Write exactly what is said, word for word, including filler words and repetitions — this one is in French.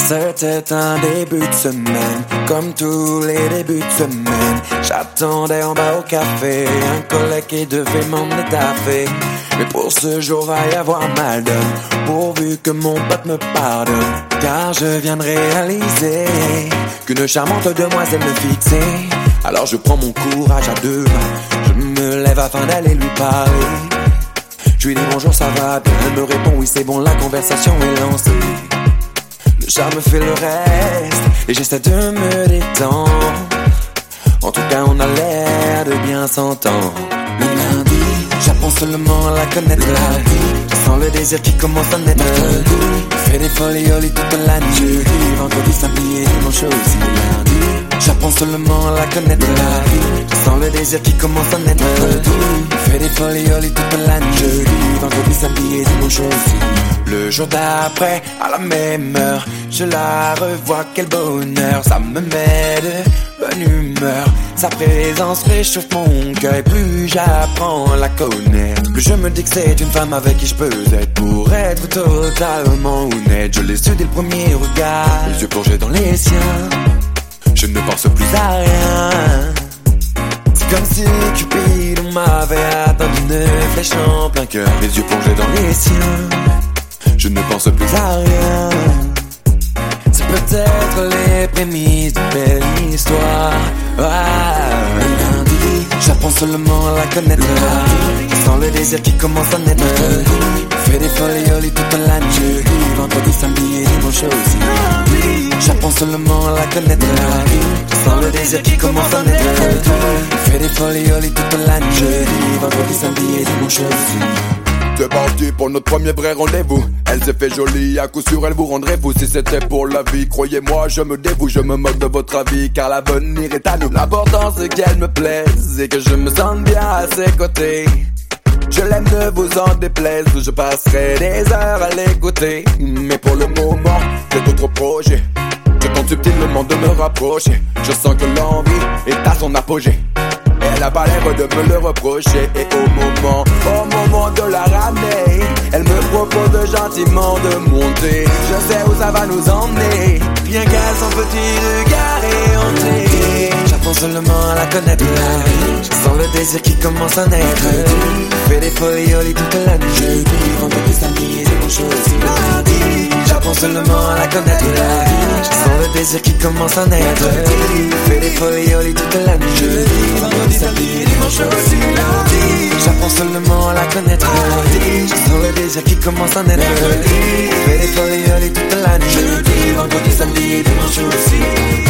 C'était un début de semaine, comme tous les débuts de semaine. J'attendais en bas au café un collègue qui devait m'emmener taffer. Mais pour ce jour va y avoir mal donne, pourvu que mon pote me pardonne. Car je viens de réaliser qu'une charmante demoiselle me fixait. Alors je prends mon courage à deux mains, je me lève afin d'aller lui parler. Je lui dis bonjour, ça va bien, elle me répond oui c'est bon, la conversation est lancée. Le charme fait le reste et j'essaie de me détendre. En tout cas on a l'air de bien s'entendre. Le lundi, j'apprends seulement à la connaître. Je sens le désir qui commence à naître. Je fais des folies au lit toute la nuit. Jeudi, vendredi, samedi et dimanche aussi. Lundi, j'apprends seulement à la connaître. Je sens le désir qui commence à naître. Je fais des folies au lit toute la nuit. Jeudi, vendredi, samedi et dimanche aussi. Le jour d'après, à la même heure, je la revois, quel bonheur. Ça me met de bonne humeur. Sa présence réchauffe mon cœur. Et plus j'apprends à la connaître, plus je me dis que c'est une femme avec qui je peux être. Pour être totalement honnête, je l'ai su dès le premier regard. Les yeux plongés dans les siens, je ne pense plus à rien. C'est comme si Cupid m'avait atteint d'une flèche en plein cœur. Les yeux plongés dans les siens, je ne pense plus à rien. C'est peut-être les prémices d'une belle histoire. Ah, lundi, j'apprends seulement à la connaître. Je sens le désir qui commence à naître. Je fais des folies au lit toute la nuit. Jeudi, vendredi, samedi et dimanche aussi. J'apprends seulement à la connaître. Je sens le désir qui commence à naître. Je fais des folies au lit toute la nuit. Jeudi, vendredi, samedi et dimanche aussi. C'est parti pour notre premier vrai rendez-vous. Elle s'est fait jolie, à coup sûr elle vous rendrait fou. Si c'était pour la vie, croyez-moi je me dévoue. Je me moque de votre avis car l'avenir est à nous. L'important c'est qu'elle me plaise et que je me sente bien à ses côtés. Je l'aime, ne vous en déplaise, je passerai des heures à l'écouter. Mais pour le moment, j'ai d'autres projets. Je tente subtilement de me rapprocher. Je sens que l'envie est à son apogée. Elle a pas l'air de me le reprocher. Et au moment, au moment de la ramener, elle me propose gentiment de monter. Je sais où ça va nous emmener, rien qu'à son petit regard éhanté. J'apprends seulement à la connaître. Je sens le désir qui commence à naître. Je fais des folies au lit toute la nuit. Jeudi, vendredi, samedi et dimanche aussi. Lundi, j'apprends seulement à la connaître. Je sens le désir qui commence à naître. Je fais des folies au lit toute la nuit. Jeudi, vendredi, samedi et dimanche aussi. Lundi, j'apprends seulement à la connaître. Je sens le désir qui commence à naître. Je fais des folies au lit toute la nuit. Jeudi, vendredi, samedi et dimanche aussi.